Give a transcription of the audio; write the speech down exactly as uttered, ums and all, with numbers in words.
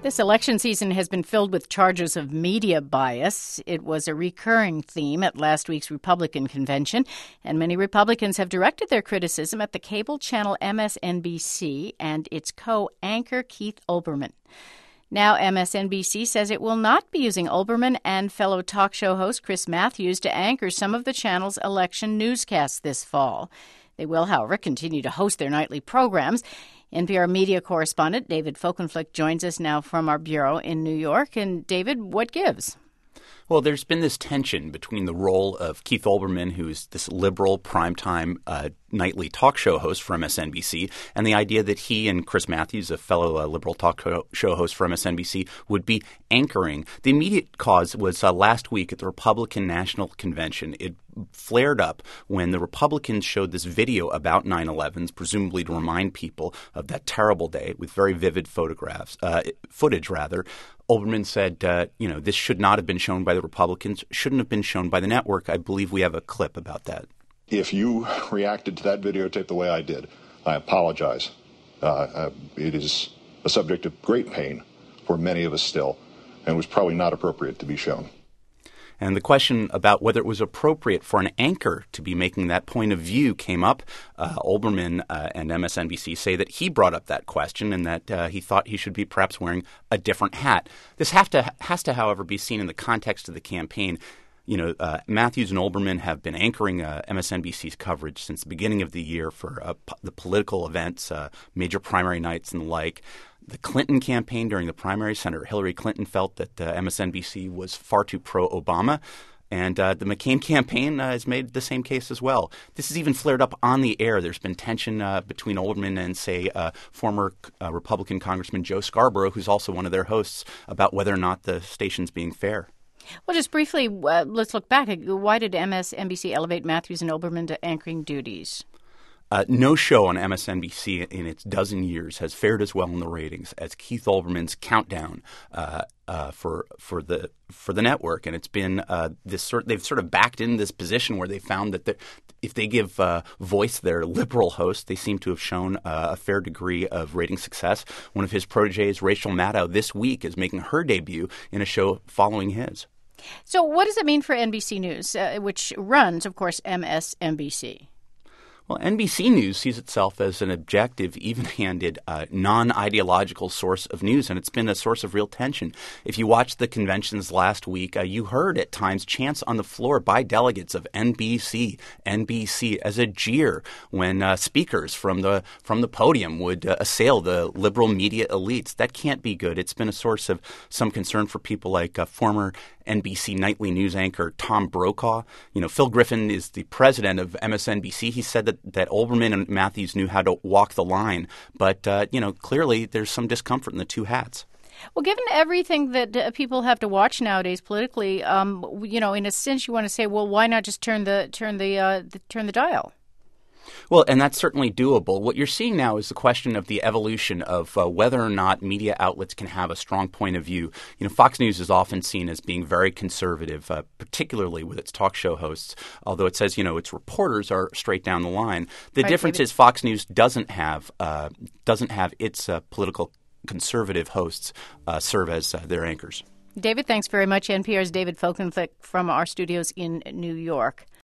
This election season has been filled with charges of media bias. It was a recurring theme at last week's Republican convention, and many Republicans have directed their criticism at the cable channel M S N B C and its co-anchor Keith Olbermann. Now M S N B C says it will not be using Olbermann and fellow talk show host Chris Matthews to anchor some of the channel's election newscasts this fall. They will, however, continue to host their nightly programs. N P R media correspondent David Folkenflik joins us now from our bureau in New York. And David, what gives? Well, there's been this tension between the role of Keith Olbermann, who's this liberal primetime uh, nightly talk show host for M S N B C, and the idea that he and Chris Matthews, a fellow uh, liberal talk show host for M S N B C, would be anchoring. The immediate cause was uh, last week at the Republican National Convention. It flared up when the Republicans showed this video about nine eleven, presumably to remind people of that terrible day with very vivid photographs, uh, footage rather. Olbermann said, uh, you know, this should not have been shown by the Republicans, shouldn't have been shown by the network. I believe we have a clip about that. If you reacted to that videotape the way I did, I apologize. Uh, uh, it is a subject of great pain for many of us still, and was probably not appropriate to be shown. And the question about whether it was appropriate for an anchor to be making that point of view came up. Uh, Olbermann uh, and M S N B C say that he brought up that question and that uh, he thought he should be perhaps wearing a different hat. This have to, has to, however, be seen in the context of the campaign. You know, uh, Matthews and Olbermann have been anchoring uh, M S N B C's coverage since the beginning of the year for uh, p- the political events, uh, major primary nights and the like. The Clinton campaign during the primary, Senator Hillary Clinton felt that uh, M S N B C was far too pro-Obama. And uh, the McCain campaign uh, has made the same case as well. This has even flared up on the air. There's been tension uh, between Olbermann and, say, uh, former uh, Republican Congressman Joe Scarborough, who's also one of their hosts, about whether or not the station's being fair. Well, just briefly, uh, let's look back. Why did M S N B C elevate Matthews and Olbermann to anchoring duties? Uh, no show on M S N B C in its dozen years has fared as well in the ratings as Keith Olbermann's Countdown uh, uh, for for the for the network, and it's been uh, this sort. They've sort of backed in this position where they found that if they give uh, voice their liberal host, they seem to have shown uh, a fair degree of rating success. One of his proteges, Rachel Maddow, this week is making her debut in a show following his. So, what does it mean for N B C News, uh, which runs, of course, M S N B C? Well, N B C News sees itself as an objective, even-handed, uh, non-ideological source of news, and it's been a source of real tension. If you watched the conventions last week, uh, you heard at times chants on the floor by delegates of N B C, N B C as a jeer when uh, speakers from the from the podium would uh, assail the liberal media elites. That can't be good. It's been a source of some concern for people like uh, former N B C nightly news anchor Tom Brokaw. You know, Phil Griffin is the president of M S N B C. He said that, that Olbermann and Matthews knew how to walk the line. But, uh, you know, clearly there's some discomfort in the two hats. Well, given everything that uh, people have to watch nowadays politically, um, you know, in a sense you want to say, well, why not just turn the turn the, uh, the turn the dial? Well, and that's certainly doable. What you're seeing now is the question of the evolution of uh, whether or not media outlets can have a strong point of view. You know, Fox News is often seen as being very conservative, uh, particularly with its talk show hosts, although it says, you know, its reporters are straight down the line. The right, difference David. is Fox News doesn't have uh, doesn't have its uh, political conservative hosts uh, serve as uh, their anchors. David, thanks very much. N P R's David Folkenflik from our studios in New York.